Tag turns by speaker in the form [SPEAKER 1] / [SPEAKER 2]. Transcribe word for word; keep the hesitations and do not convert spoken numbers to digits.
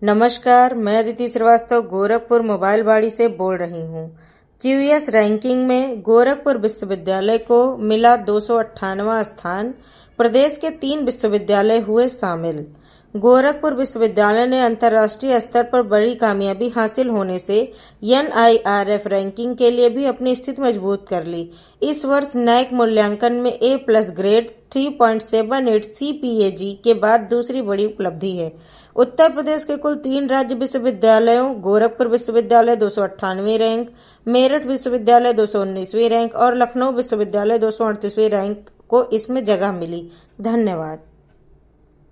[SPEAKER 1] नमस्कार, मैं अदिति श्रीवास्तव गोरखपुर मोबाइल बाड़ी से बोल रही हूँ। क्यूएस रैंकिंग में गोरखपुर विश्वविद्यालय को मिला दो सौ अट्ठानवा स्थान। प्रदेश के तीन विश्वविद्यालय हुए शामिल। गोरखपुर विश्वविद्यालय ने अंतर्राष्ट्रीय स्तर पर बड़ी कामयाबी हासिल होने से N I R F ranking के लिए भी अपनी स्थिति मजबूत कर ली। इस वर्ष नैक मूल्यांकन में ए प्लस ग्रेड तीन पॉइंट सात आठ सी पी ए जी के बाद दूसरी बड़ी उपलब्धि है। उत्तर प्रदेश के कुल तीन राज्य विश्वविद्यालयों गोरखपुर विश्वविद्यालय दो सौ अट्ठानवे रैंक, मेरठ विश्वविद्यालय दो सौ उन्नीसवीं रैंक और लखनऊ विश्वविद्यालय दो सौ अड़तीसवीं रैंक को इसमें जगह मिली। धन्यवाद।